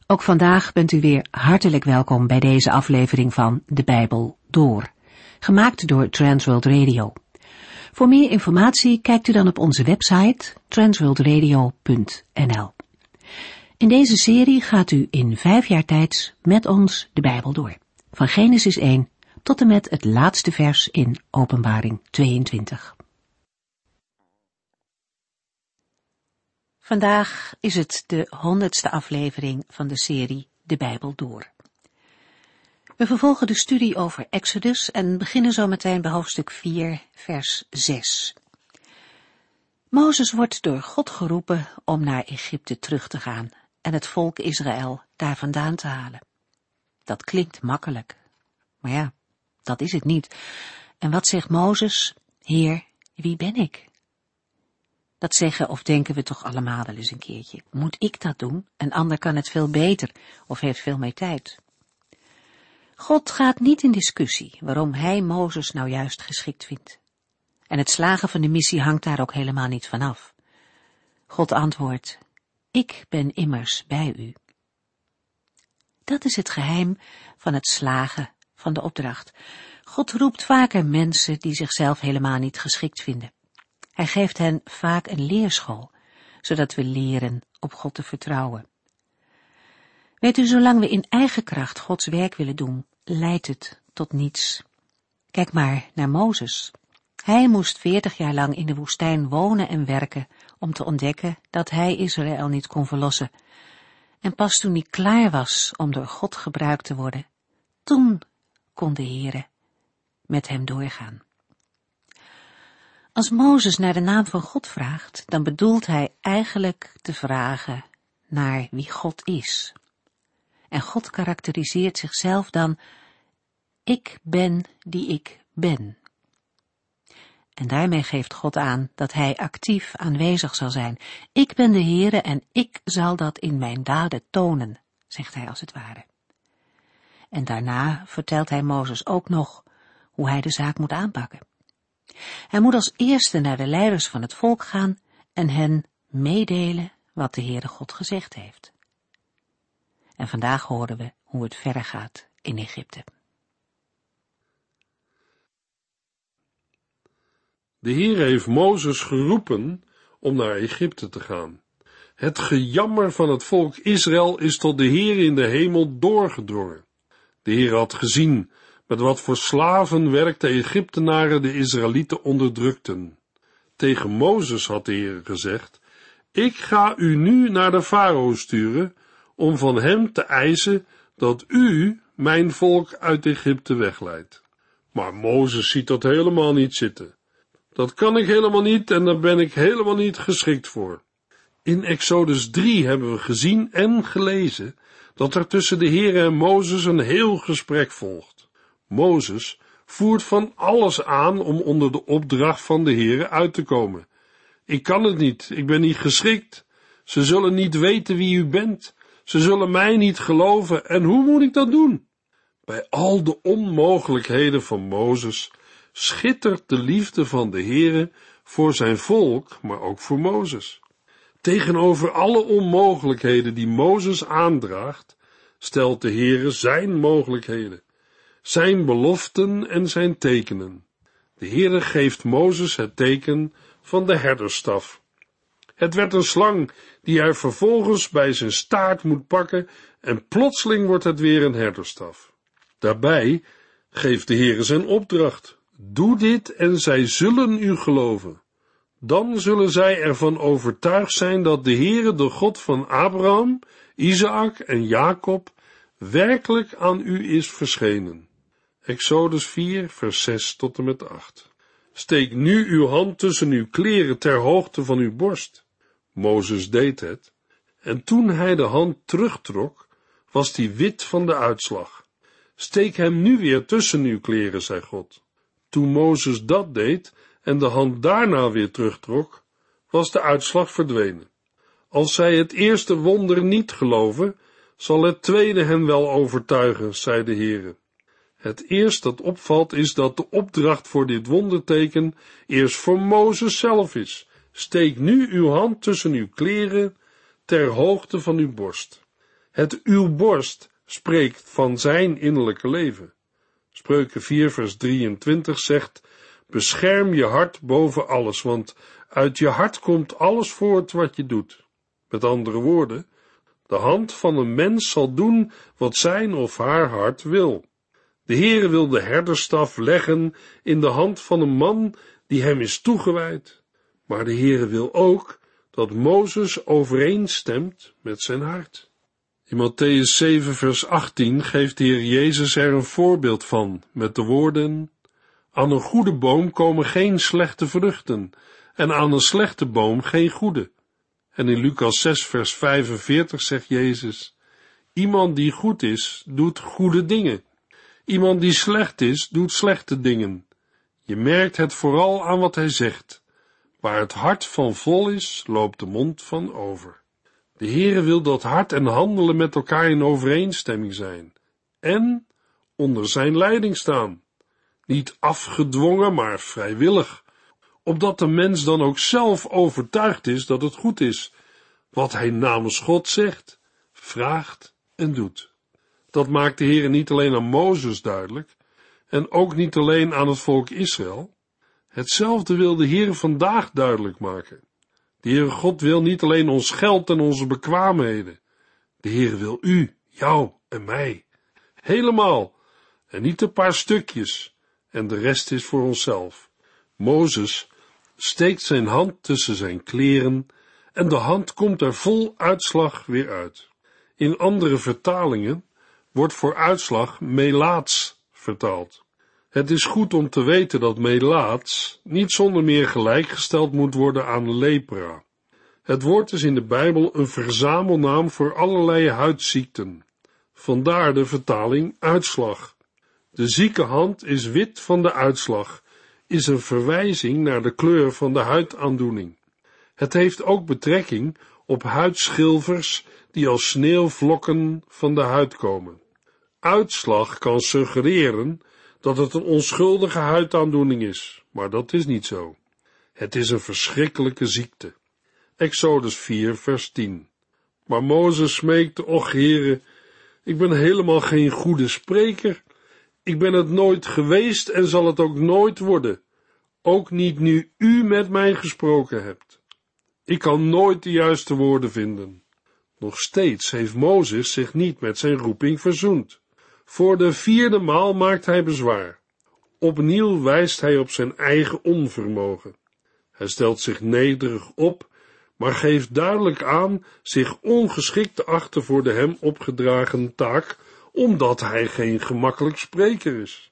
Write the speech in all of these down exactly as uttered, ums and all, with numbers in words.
Ook vandaag bent u weer hartelijk welkom bij deze aflevering van De Bijbel Door, gemaakt door Transworld Radio. Voor meer informatie kijkt u dan op onze website transworld radio punt n l. In deze serie gaat u in vijf jaar tijd met ons de Bijbel door, van Genesis één tot en met het laatste vers in Openbaring tweeëntwintig. Vandaag is het de honderdste aflevering van de serie De Bijbel Door. We vervolgen de studie over Exodus en beginnen zo meteen bij hoofdstuk vier, vers zes. Mozes wordt door God geroepen om naar Egypte terug te gaan en het volk Israël daar vandaan te halen. Dat klinkt makkelijk, maar ja, dat is het niet. En wat zegt Mozes? Heer, wie ben ik? Dat zeggen of denken we toch allemaal wel eens een keertje. Moet ik dat doen? Een ander kan het veel beter of heeft veel meer tijd. God gaat niet in discussie waarom hij Mozes nou juist geschikt vindt. En het slagen van de missie hangt daar ook helemaal niet van af. God antwoordt, ik ben immers bij u. Dat is het geheim van het slagen van de opdracht. God roept vaker mensen die zichzelf helemaal niet geschikt vinden. Hij geeft hen vaak een leerschool, zodat we leren op God te vertrouwen. Weet u, zolang we in eigen kracht Gods werk willen doen, leidt het tot niets. Kijk maar naar Mozes. Hij moest veertig jaar lang in de woestijn wonen en werken om te ontdekken dat hij Israël niet kon verlossen. En pas toen hij klaar was om door God gebruikt te worden, toen kon de Heere met hem doorgaan. Als Mozes naar de naam van God vraagt, dan bedoelt hij eigenlijk te vragen naar wie God is. En God karakteriseert zichzelf dan, ik ben die ik ben. En daarmee geeft God aan dat hij actief aanwezig zal zijn. Ik ben de Heere en ik zal dat in mijn daden tonen, zegt hij als het ware. En daarna vertelt hij Mozes ook nog hoe hij de zaak moet aanpakken. Hij moet als eerste naar de leiders van het volk gaan en hen meedelen wat de Heere God gezegd heeft. En vandaag horen we hoe het verder gaat in Egypte. De Heere heeft Mozes geroepen om naar Egypte te gaan. Het gejammer van het volk Israël is tot de Heere in de hemel doorgedrongen. De Heere had gezien met wat voor slavenwerk de Egyptenaren de Israëlieten onderdrukten. Tegen Mozes had de Heere gezegd, ik ga u nu naar de farao sturen, om van hem te eisen dat u mijn volk uit Egypte wegleidt. Maar Mozes ziet dat helemaal niet zitten. Dat kan ik helemaal niet en daar ben ik helemaal niet geschikt voor. In Exodus drie hebben we gezien en gelezen dat er tussen de Heere en Mozes een heel gesprek volgt. Mozes voert van alles aan om onder de opdracht van de Heere uit te komen. Ik kan het niet, ik ben niet geschikt. Ze zullen niet weten wie u bent. Ze zullen mij niet geloven. En hoe moet ik dat doen? Bij al de onmogelijkheden van Mozes schittert de liefde van de Heere voor zijn volk, maar ook voor Mozes. Tegenover alle onmogelijkheden die Mozes aandraagt, stelt de Heere zijn mogelijkheden, zijn beloften en zijn tekenen. De Heere geeft Mozes het teken van de herdersstaf. Het werd een slang die hij vervolgens bij zijn staart moet pakken en plotseling wordt het weer een herdersstaf. Daarbij geeft de Heere zijn opdracht. Doe dit en zij zullen u geloven. Dan zullen zij ervan overtuigd zijn dat de Heere, de God van Abraham, Isaak en Jacob, werkelijk aan u is verschenen. Exodus vier, vers zes tot en met acht. Steek nu uw hand tussen uw kleren ter hoogte van uw borst. Mozes deed het, en toen hij de hand terugtrok, was die wit van de uitslag. Steek hem nu weer tussen uw kleren, zei God. Toen Mozes dat deed en de hand daarna weer terugtrok, was de uitslag verdwenen. Als zij het eerste wonder niet geloven, zal het tweede hen wel overtuigen, zei de Heere. Het eerst dat opvalt is dat de opdracht voor dit wonderteken eerst voor Mozes zelf is. Steek nu uw hand tussen uw kleren ter hoogte van uw borst. Het uw borst spreekt van zijn innerlijke leven. Spreuken vier vers drieëntwintig zegt, bescherm je hart boven alles, want uit je hart komt alles voort wat je doet. Met andere woorden, de hand van een mens zal doen wat zijn of haar hart wil. De Heere wil de herderstaf leggen in de hand van een man die hem is toegewijd. Maar de Heere wil ook dat Mozes overeenstemt met zijn hart. In Matthäus zeven vers achttien geeft de Heer Jezus er een voorbeeld van, met de woorden, aan een goede boom komen geen slechte vruchten, en aan een slechte boom geen goede. En in Lucas zes vers vijfenveertig zegt Jezus, iemand die goed is, doet goede dingen. Iemand die slecht is, doet slechte dingen. Je merkt het vooral aan wat hij zegt. Waar het hart van vol is, loopt de mond van over. De Heere wil dat hart en handelen met elkaar in overeenstemming zijn. En onder zijn leiding staan. Niet afgedwongen, maar vrijwillig. Opdat de mens dan ook zelf overtuigd is dat het goed is. Wat hij namens God zegt, vraagt en doet. Dat maakt de Heere niet alleen aan Mozes duidelijk, en ook niet alleen aan het volk Israël. Hetzelfde wil de Heere vandaag duidelijk maken. De Heere God wil niet alleen ons geld en onze bekwaamheden. De Heere wil u, jou en mij. Helemaal, en niet een paar stukjes, en de rest is voor onszelf. Mozes steekt zijn hand tussen zijn kleren, en de hand komt er vol uitslag weer uit. In andere vertalingen wordt voor uitslag melaats vertaald. Het is goed om te weten dat melaats niet zonder meer gelijkgesteld moet worden aan lepra. Het woord is in de Bijbel een verzamelnaam voor allerlei huidziekten. Vandaar de vertaling uitslag. De zieke hand is wit van de uitslag, is een verwijzing naar de kleur van de huidaandoening. Het heeft ook betrekking op huidschilfers die als sneeuwvlokken van de huid komen. Uitslag kan suggereren dat het een onschuldige huidaandoening is, maar dat is niet zo. Het is een verschrikkelijke ziekte. Exodus vier vers tien. Maar Mozes smeekte, och Heere, ik ben helemaal geen goede spreker. Ik ben het nooit geweest en zal het ook nooit worden. Ook niet nu u met mij gesproken hebt. Ik kan nooit de juiste woorden vinden. Nog steeds heeft Mozes zich niet met zijn roeping verzoend. Voor de vierde maal maakt hij bezwaar. Opnieuw wijst hij op zijn eigen onvermogen. Hij stelt zich nederig op, maar geeft duidelijk aan zich ongeschikt te achten voor de hem opgedragen taak, omdat hij geen gemakkelijk spreker is.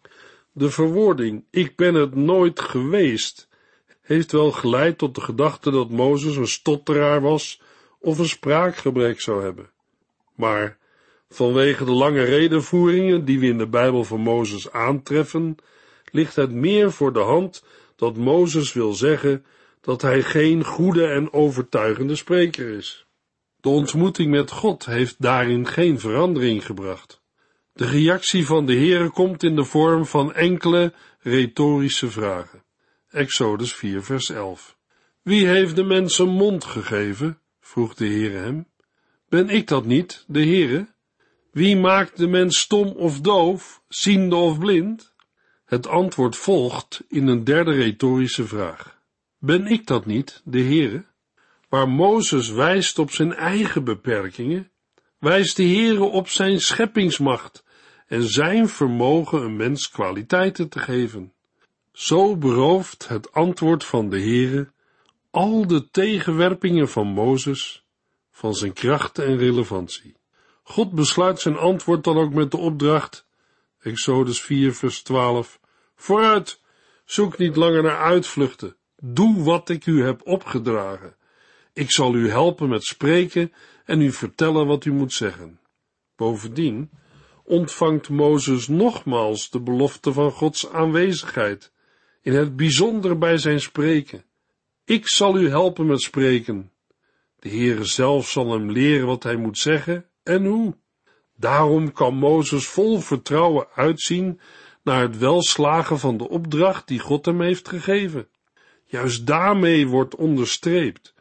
De verwoording, ik ben het nooit geweest, heeft wel geleid tot de gedachte dat Mozes een stotteraar was of een spraakgebrek zou hebben. Maar vanwege de lange redenvoeringen die we in de Bijbel van Mozes aantreffen, ligt het meer voor de hand dat Mozes wil zeggen dat hij geen goede en overtuigende spreker is. De ontmoeting met God heeft daarin geen verandering gebracht. De reactie van de Heere komt in de vorm van enkele retorische vragen. Exodus vier vers elf. Wie heeft de mens een mond gegeven? Vroeg de Heere hem. Ben ik dat niet, de Heere? Wie maakt de mens stom of doof, ziende of blind? Het antwoord volgt in een derde retorische vraag. Ben ik dat niet, de Heere? Waar Mozes wijst op zijn eigen beperkingen, wijst de Heere op zijn scheppingsmacht en zijn vermogen een mens kwaliteiten te geven. Zo berooft het antwoord van de Heere al de tegenwerpingen van Mozes van zijn kracht en relevantie. God besluit zijn antwoord dan ook met de opdracht, Exodus vier vers twaalf, vooruit, zoek niet langer naar uitvluchten, doe wat ik u heb opgedragen. Ik zal u helpen met spreken en u vertellen wat u moet zeggen. Bovendien ontvangt Mozes nogmaals de belofte van Gods aanwezigheid, in het bijzonder bij zijn spreken. Ik zal u helpen met spreken. De Heere zelf zal hem leren wat hij moet zeggen en hoe. Daarom kan Mozes vol vertrouwen uitzien naar het welslagen van de opdracht die God hem heeft gegeven. Juist daarmee wordt onderstreept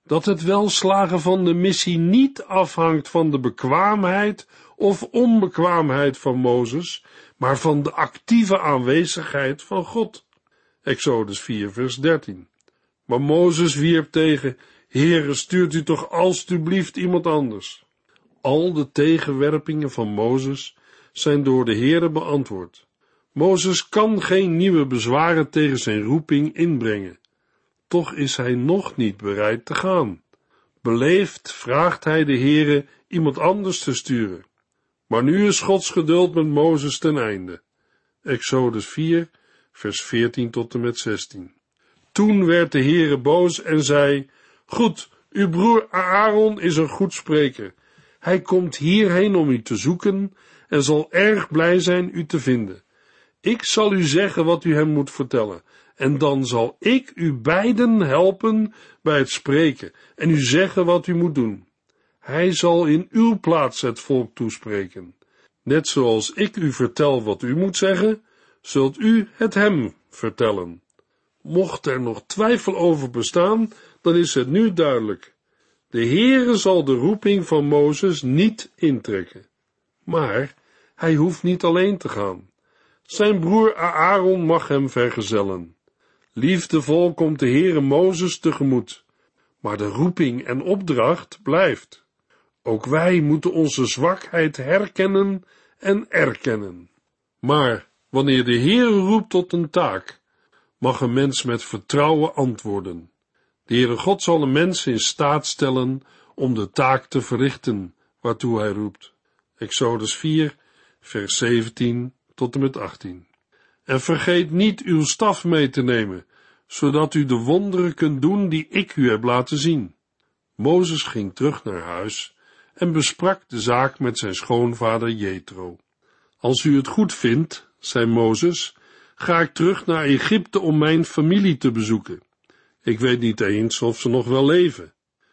dat het welslagen van de missie niet afhangt van de bekwaamheid of onbekwaamheid van Mozes, maar van de actieve aanwezigheid van God. Exodus vier vers dertien. Maar Mozes wierp tegen: Heere, stuurt u toch alstublieft iemand anders. Al de tegenwerpingen van Mozes zijn door de Heere beantwoord. Mozes kan geen nieuwe bezwaren tegen zijn roeping inbrengen. Toch is hij nog niet bereid te gaan. Beleefd vraagt hij de Heere iemand anders te sturen. Maar nu is Gods geduld met Mozes ten einde. Exodus vier, vers veertien tot en met zestien. Toen werd de Heere boos en zei: Goed, uw broer Aaron is een goed spreker. Hij komt hierheen om u te zoeken en zal erg blij zijn u te vinden. Ik zal u zeggen wat u hem moet vertellen, en dan zal ik u beiden helpen bij het spreken en u zeggen wat u moet doen. Hij zal in uw plaats het volk toespreken. Net zoals ik u vertel wat u moet zeggen, zult u het hem vertellen. Mocht er nog twijfel over bestaan, dan is het nu duidelijk. De Heere zal de roeping van Mozes niet intrekken. Maar hij hoeft niet alleen te gaan. Zijn broer Aaron mag hem vergezellen. Liefdevol komt de Heere Mozes tegemoet. Maar de roeping en opdracht blijft. Ook wij moeten onze zwakheid herkennen en erkennen. Maar wanneer de Heere roept tot een taak, mag een mens met vertrouwen antwoorden. De Heere God zal een mens in staat stellen om de taak te verrichten waartoe hij roept. Exodus vier, vers zeventien tot en met achttien. En vergeet niet uw staf mee te nemen, zodat u de wonderen kunt doen die ik u heb laten zien. Mozes ging terug naar huis en besprak de zaak met zijn schoonvader Jethro. Als u het goed vindt, zei Mozes, ga ik terug naar Egypte om mijn familie te bezoeken. Ik weet niet eens of ze nog wel leven.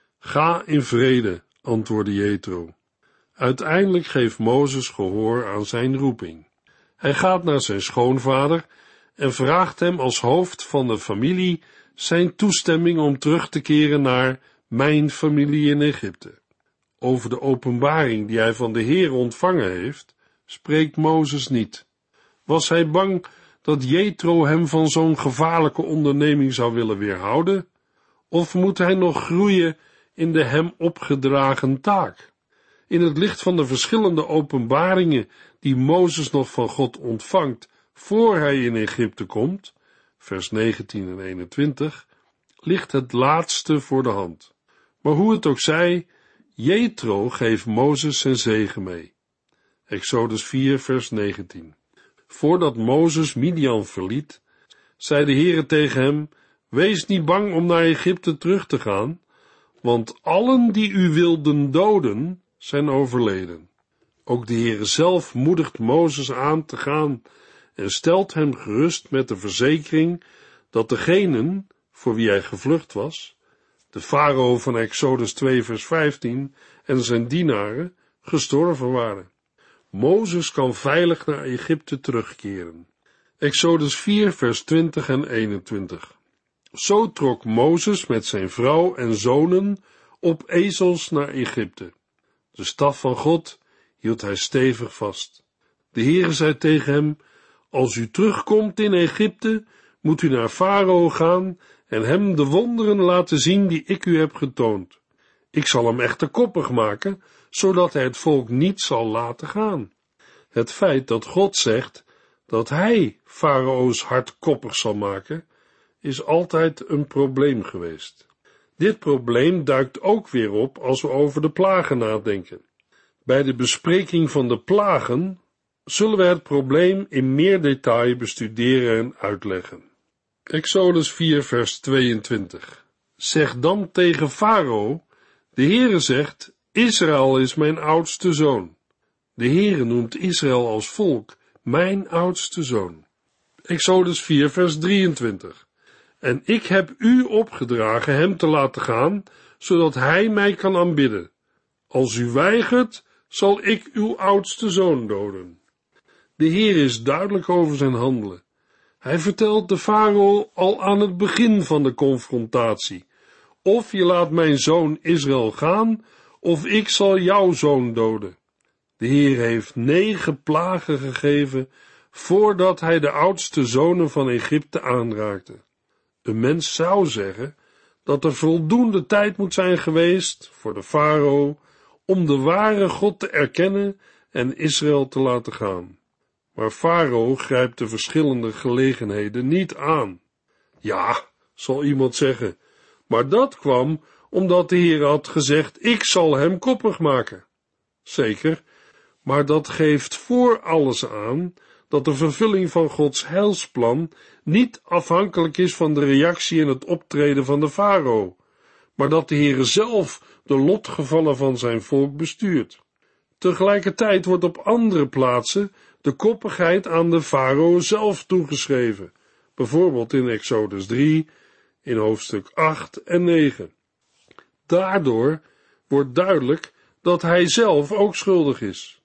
Ga in vrede, antwoordde Jethro. Uiteindelijk geeft Mozes gehoor aan zijn roeping. Hij gaat naar zijn schoonvader en vraagt hem als hoofd van de familie zijn toestemming om terug te keren naar mijn familie in Egypte. Over de openbaring die hij van de Heer ontvangen heeft, spreekt Mozes niet. Was hij bang dat Jethro hem van zo'n gevaarlijke onderneming zou willen weerhouden? Of moet hij nog groeien in de hem opgedragen taak? In het licht van de verschillende openbaringen die Mozes nog van God ontvangt voor hij in Egypte komt, vers negentien en eenentwintig, ligt het laatste voor de hand. Maar hoe het ook zij, Jethro geeft Mozes zijn zegen mee. Exodus vier, vers negentien. Voordat Mozes Midian verliet, zei de Heere tegen hem: Wees niet bang om naar Egypte terug te gaan, want allen die u wilden doden, zijn overleden. Ook de Heere zelf moedigt Mozes aan te gaan en stelt hem gerust met de verzekering dat degenen voor wie hij gevlucht was, de farao van Exodus twee vers vijftien en zijn dienaren, gestorven waren. Mozes kan veilig naar Egypte terugkeren. Exodus vier vers twintig en eenentwintig. Zo trok Mozes met zijn vrouw en zonen op ezels naar Egypte. De staf van God hield hij stevig vast. De Heere zei tegen hem: Als u terugkomt in Egypte, moet u naar Farao gaan en hem de wonderen laten zien die ik u heb getoond. Ik zal hem echter koppig maken, zodat hij het volk niet zal laten gaan. Het feit dat God zegt dat hij Farao's hart koppig zal maken, is altijd een probleem geweest. Dit probleem duikt ook weer op als we over de plagen nadenken. Bij de bespreking van de plagen zullen we het probleem in meer detail bestuderen en uitleggen. Exodus vier vers tweeëntwintig. Zeg dan tegen Farao: De Heere zegt, Israël is mijn oudste zoon. De Heere noemt Israël als volk mijn oudste zoon. Exodus vier vers drieëntwintig. En ik heb u opgedragen hem te laten gaan, zodat hij mij kan aanbidden. Als u weigert, zal ik uw oudste zoon doden. De Heer is duidelijk over zijn handelen. Hij vertelt de farao al aan het begin van de confrontatie: of je laat mijn zoon Israël gaan, of ik zal jouw zoon doden. De Heer heeft negen plagen gegeven, voordat hij de oudste zonen van Egypte aanraakte. Een mens zou zeggen dat er voldoende tijd moet zijn geweest voor de farao om de ware God te erkennen en Israël te laten gaan. Maar farao grijpt de verschillende gelegenheden niet aan. Ja, zal iemand zeggen, maar dat kwam omdat de Heer had gezegd, ik zal hem koppig maken. Zeker, maar dat geeft voor alles aan dat de vervulling van Gods heilsplan niet afhankelijk is van de reactie en het optreden van de farao, maar dat de Heer zelf de lotgevallen van zijn volk bestuurt. Tegelijkertijd wordt op andere plaatsen de koppigheid aan de farao zelf toegeschreven, bijvoorbeeld in Exodus drie, in hoofdstuk acht en negen. Daardoor wordt duidelijk dat hij zelf ook schuldig is.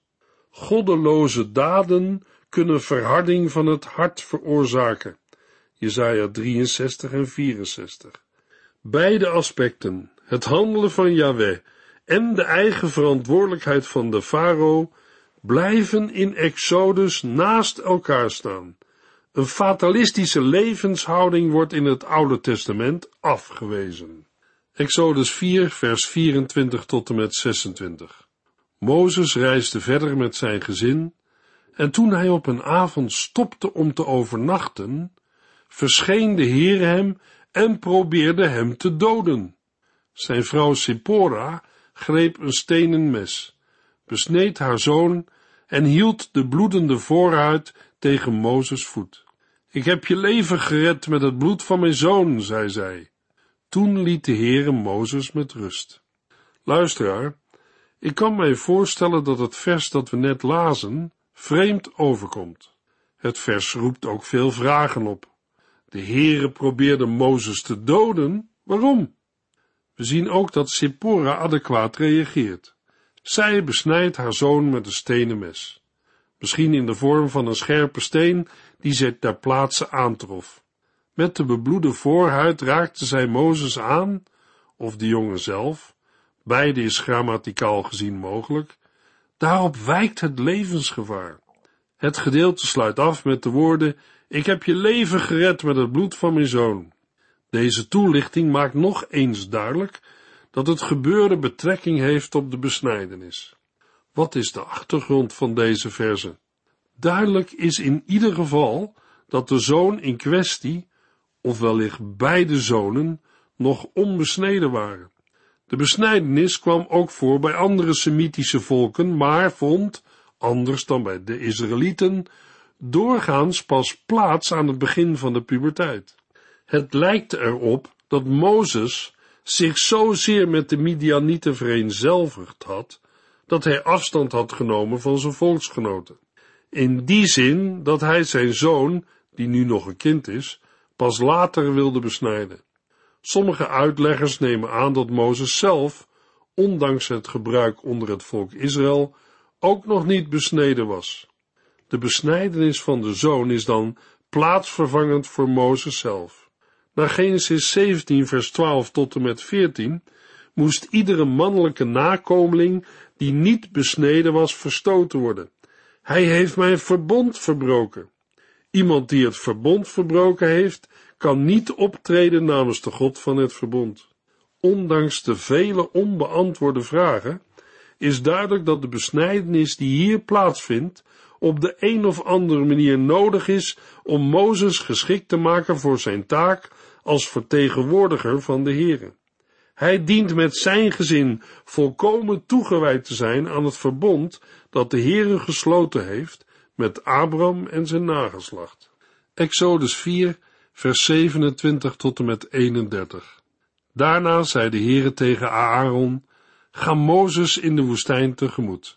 Goddeloze daden kunnen verharding van het hart veroorzaken. Jesaja drieënzestig en vierenzestig. Beide aspecten, het handelen van Jahweh en de eigen verantwoordelijkheid van de farao, blijven in Exodus naast elkaar staan. Een fatalistische levenshouding wordt in het Oude Testament afgewezen. Exodus vier, vers vierentwintig tot en met zesentwintig. Mozes reisde verder met zijn gezin, en toen hij op een avond stopte om te overnachten, verscheen de Heer hem en probeerde hem te doden. Zijn vrouw Sipora greep een stenen mes, besneed haar zoon en hield de bloedende voorhuid tegen Mozes' voet. Ik heb je leven gered met het bloed van mijn zoon, zei zij. Toen liet de Heere Mozes met rust. Luisteraar, ik kan mij voorstellen dat het vers dat we net lazen vreemd overkomt. Het vers roept ook veel vragen op. De Heere probeerde Mozes te doden, waarom? We zien ook dat Sipora adequaat reageert. Zij besnijdt haar zoon met een stenen mes, misschien in de vorm van een scherpe steen die zij ter plaatse aantrof. Met de bebloede voorhuid raakte zij Mozes aan, of de jongen zelf, beide is grammaticaal gezien mogelijk. Daarop wijkt het levensgevaar. Het gedeelte sluit af met de woorden, ik heb je leven gered met het bloed van mijn zoon. Deze toelichting maakt nog eens duidelijk dat het gebeurde betrekking heeft op de besnijdenis. Wat is de achtergrond van deze verzen? Duidelijk is in ieder geval dat de zoon in kwestie, of wellicht beide zonen, nog onbesneden waren. De besnijdenis kwam ook voor bij andere Semitische volken, maar vond, anders dan bij de Israëlieten, doorgaans pas plaats aan het begin van de puberteit. Het lijkt erop dat Mozes zich zozeer met de Midianieten vereenzelvigd had, dat hij afstand had genomen van zijn volksgenoten. In die zin dat hij zijn zoon, die nu nog een kind is, pas later wilde besnijden. Sommige uitleggers nemen aan dat Mozes zelf, ondanks het gebruik onder het volk Israël, ook nog niet besneden was. De besnijdenis van de zoon is dan plaatsvervangend voor Mozes zelf. Na Genesis zeventien vers twaalf tot en met veertien moest iedere mannelijke nakomeling die niet besneden was verstoten worden. Hij heeft mijn verbond verbroken. Iemand die het verbond verbroken heeft, kan niet optreden namens de God van het verbond. Ondanks de vele onbeantwoorde vragen, is duidelijk dat de besnijdenis die hier plaatsvindt, op de een of andere manier nodig is om Mozes geschikt te maken voor zijn taak als vertegenwoordiger van de Heere. Hij dient met zijn gezin volkomen toegewijd te zijn aan het verbond dat de Heere gesloten heeft met Abraham en zijn nageslacht. Exodus vier, vers zevenentwintig tot en met eenendertig. Daarna zei de Heere tegen Aaron, ga Mozes in de woestijn tegemoet.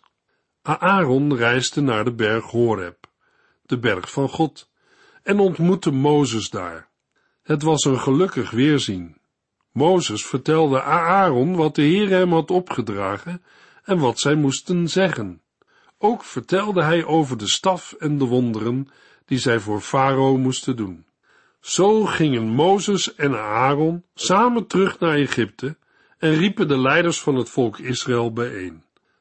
Aaron reisde naar de berg Horeb, de berg van God, en ontmoette Mozes daar. Het was een gelukkig weerzien. Mozes vertelde Aaron wat de Heer hem had opgedragen en wat zij moesten zeggen. Ook vertelde hij over de staf en de wonderen die zij voor Farao moesten doen. Zo gingen Mozes en Aaron samen terug naar Egypte en riepen de leiders van het volk Israël bijeen.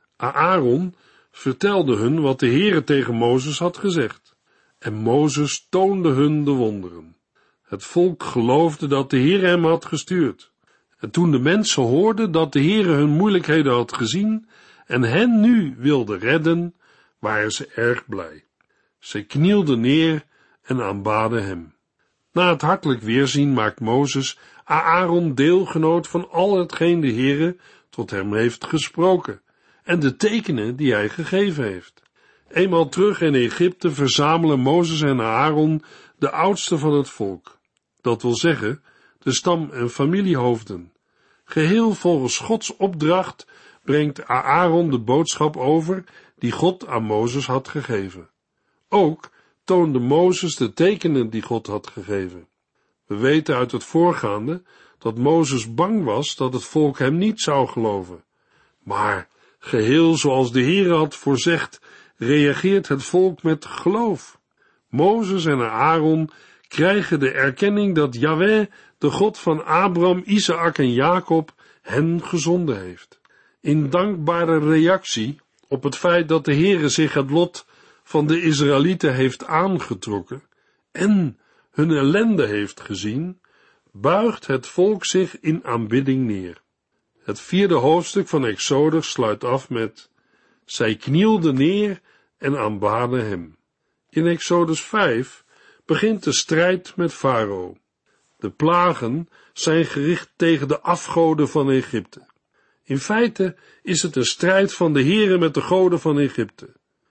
Aaron vertelde hun wat de Heere tegen Mozes had gezegd, en Mozes toonde hun de wonderen. Het volk geloofde dat de Heere hem had gestuurd. En toen de mensen hoorden dat de Heere hun moeilijkheden had gezien en hen nu wilde redden, waren ze erg blij. Ze knielden neer en aanbaden hem. Na het hartelijk weerzien maakt Mozes Aaron deelgenoot van al hetgeen de Heere tot hem heeft gesproken en de tekenen die hij gegeven heeft. Eenmaal terug in Egypte verzamelen Mozes en Aaron de oudsten van het volk, dat wil zeggen de stam- en familiehoofden. Geheel volgens Gods opdracht brengt Aaron de boodschap over die God aan Mozes had gegeven. Ook toonde Mozes de tekenen die God had gegeven. We weten uit het voorgaande dat Mozes bang was dat het volk hem niet zou geloven. Maar geheel zoals de Heere had voorzegd, reageert het volk met geloof. Mozes en Aaron krijgen de erkenning dat Jahweh, de God van Abraham, Isaak en Jacob, hen gezonden heeft. In dankbare reactie op het feit dat de Heere zich het lot van de Israëlieten heeft aangetrokken en hun ellende heeft gezien, buigt het volk zich in aanbidding neer. Het vierde hoofdstuk van Exodus sluit af met: zij knielden neer en aanbaden hem. In Exodus vijf begint de strijd met Farao. De plagen zijn gericht tegen de afgoden van Egypte. In feite is het een strijd van de Heere met de goden van Egypte.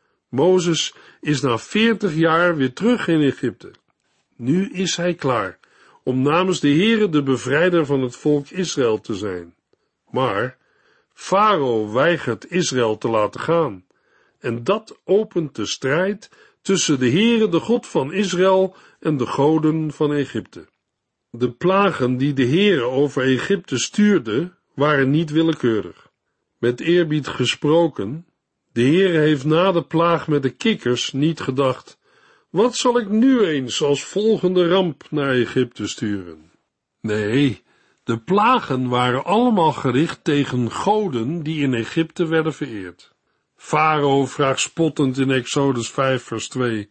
Mozes is na veertig jaar weer terug in Egypte. Nu is hij klaar om namens de Heere de bevrijder van het volk Israël te zijn. Maar Farao weigert Israël te laten gaan, en dat opent de strijd tussen de Heere, de God van Israël, en de goden van Egypte. De plagen die de Heere over Egypte stuurde, waren niet willekeurig. Met eerbied gesproken, de Heere heeft na de plaag met de kikkers niet gedacht: wat zal ik nu eens als volgende ramp naar Egypte sturen? Nee, de plagen waren allemaal gericht tegen goden die in Egypte werden vereerd. Farao vraagt spottend in Exodus vijf vers twee: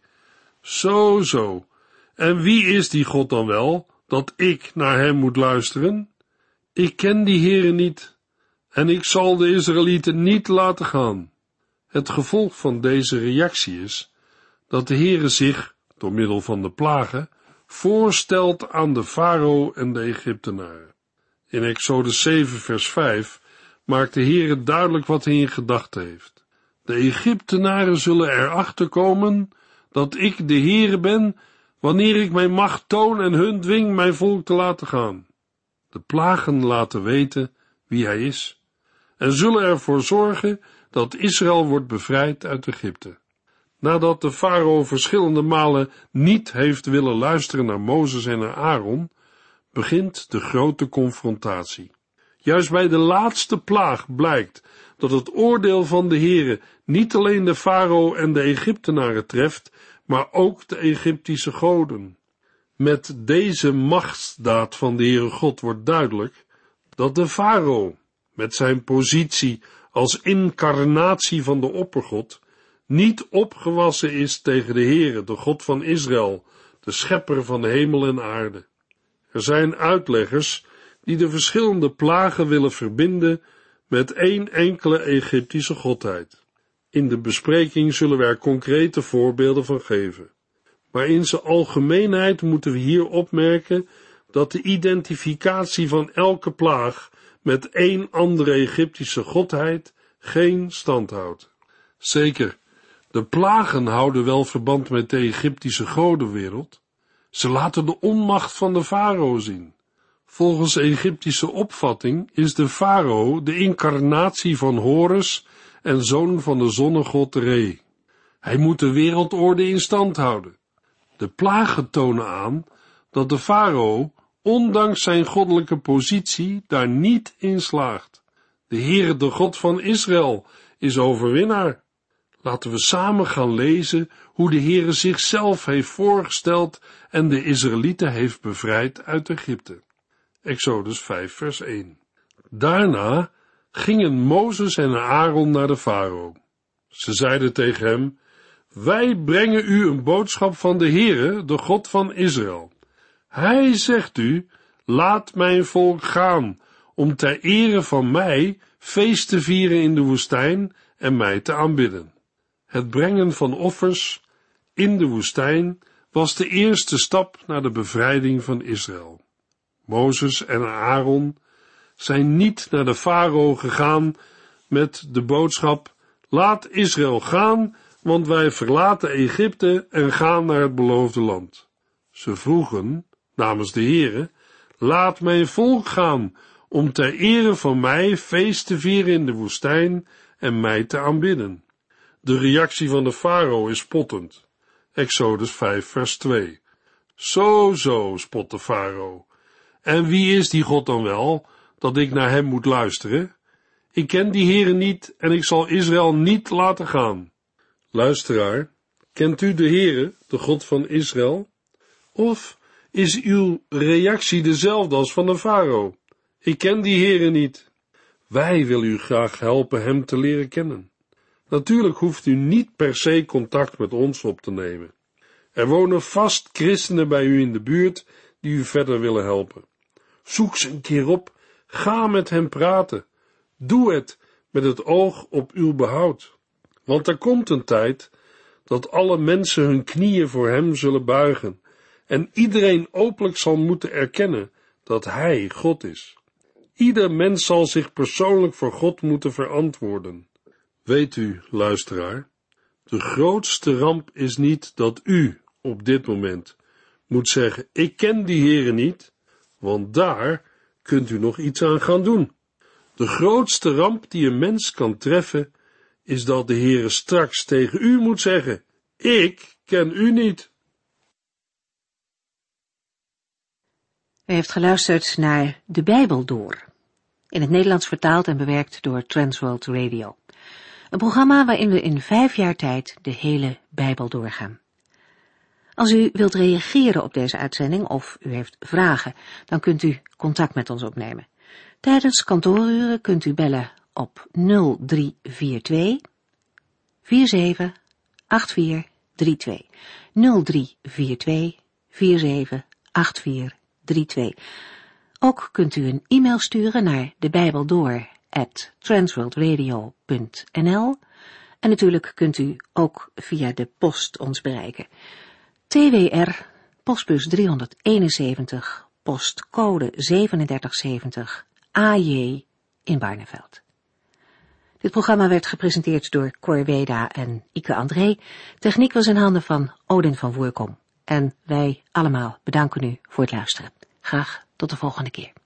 Zo, zo, en wie is die God dan wel, dat ik naar hem moet luisteren? Ik ken die Heere niet, en ik zal de Israëlieten niet laten gaan. Het gevolg van deze reactie is dat de Heere zich, door middel van de plagen, voorstelt aan de farao en de Egyptenaren. In Exodus zeven vers vijf maakt de Heere duidelijk wat hij in gedachten heeft. De Egyptenaren zullen erachter komen dat ik de Heere ben, wanneer ik mijn macht toon en hun dwing mijn volk te laten gaan. De plagen laten weten wie hij is en zullen ervoor zorgen dat Israël wordt bevrijd uit Egypte. Nadat de farao verschillende malen niet heeft willen luisteren naar Mozes en naar Aaron, begint de grote confrontatie. Juist bij de laatste plaag blijkt dat het oordeel van de Heere niet alleen de farao en de Egyptenaren treft, maar ook de Egyptische goden. Met deze machtsdaad van de Heere God wordt duidelijk dat de farao, met zijn positie als incarnatie van de oppergod, niet opgewassen is tegen de Heere, de God van Israël, de schepper van hemel en aarde. Er zijn uitleggers die de verschillende plagen willen verbinden met één enkele Egyptische godheid. In de bespreking zullen we er concrete voorbeelden van geven. Maar in zijn algemeenheid moeten we hier opmerken dat de identificatie van elke plaag met één andere Egyptische godheid geen stand houdt. Zeker, de plagen houden wel verband met de Egyptische godenwereld. Ze laten de onmacht van de farao zien. Volgens Egyptische opvatting is de farao de incarnatie van Horus en zoon van de zonnegod Re. Hij moet de wereldorde in stand houden. De plagen tonen aan dat de farao, ondanks zijn goddelijke positie, daar niet in slaagt. De Heere, de God van Israël, is overwinnaar. Laten we samen gaan lezen hoe de Heere zichzelf heeft voorgesteld en de Israëlieten heeft bevrijd uit Egypte. Exodus vijf vers één. Daarna gingen Mozes en Aaron naar de farao. Ze zeiden tegen hem: wij brengen u een boodschap van de Heere, de God van Israël. Hij zegt u: laat mijn volk gaan, om ter ere van mij feest te vieren in de woestijn en mij te aanbidden. Het brengen van offers in de woestijn was de eerste stap naar de bevrijding van Israël. Mozes en Aaron zijn niet naar de farao gegaan met de boodschap: laat Israël gaan, want wij verlaten Egypte en gaan naar het beloofde land. Ze vroegen namens de Heere: laat mijn volk gaan, om ter ere van mij feest te vieren in de woestijn en mij te aanbidden. De reactie van de farao is spottend. Exodus vijf vers twee. Zo, zo, spot de farao. En wie is die God dan wel, dat ik naar hem moet luisteren? Ik ken die Heere niet en ik zal Israël niet laten gaan. Luisteraar, kent u de Heere, de God van Israël? Of is uw reactie dezelfde als van de farao? Ik ken die Heere niet. Wij willen u graag helpen hem te leren kennen. Natuurlijk hoeft u niet per se contact met ons op te nemen. Er wonen vast christenen bij u in de buurt die u verder willen helpen. Zoek ze een keer op, ga met hen praten. Doe het met het oog op uw behoud. Want er komt een tijd dat alle mensen hun knieën voor hem zullen buigen en iedereen openlijk zal moeten erkennen dat hij God is. Ieder mens zal zich persoonlijk voor God moeten verantwoorden. Weet u, luisteraar, de grootste ramp is niet dat u op dit moment moet zeggen: ik ken die Heere niet, want daar kunt u nog iets aan gaan doen. De grootste ramp die een mens kan treffen is dat de Heere straks tegen u moet zeggen: ik ken u niet. U heeft geluisterd naar De Bijbel Door, in het Nederlands vertaald en bewerkt door Transworld Radio. Een programma waarin we in vijf jaar tijd de hele Bijbel doorgaan. Als u wilt reageren op deze uitzending of u heeft vragen, dan kunt u contact met ons opnemen. Tijdens kantooruren kunt u bellen op nul drie vier twee, vier zeven acht vier drie twee. nul drie vier twee, vier zeven acht vier drie twee. Ook kunt u een e-mail sturen naar debijbeldoor at transworldradio punt n l en natuurlijk kunt u ook via de post ons bereiken. T W R, postbus driehonderdeenenzeventig, postcode zevenendertig zeventig, A J in Barneveld. Dit programma werd gepresenteerd door Cor Weda en Ike André. Techniek was in handen van Odin van Voorkom. En wij allemaal bedanken u voor het luisteren. Graag tot de volgende keer.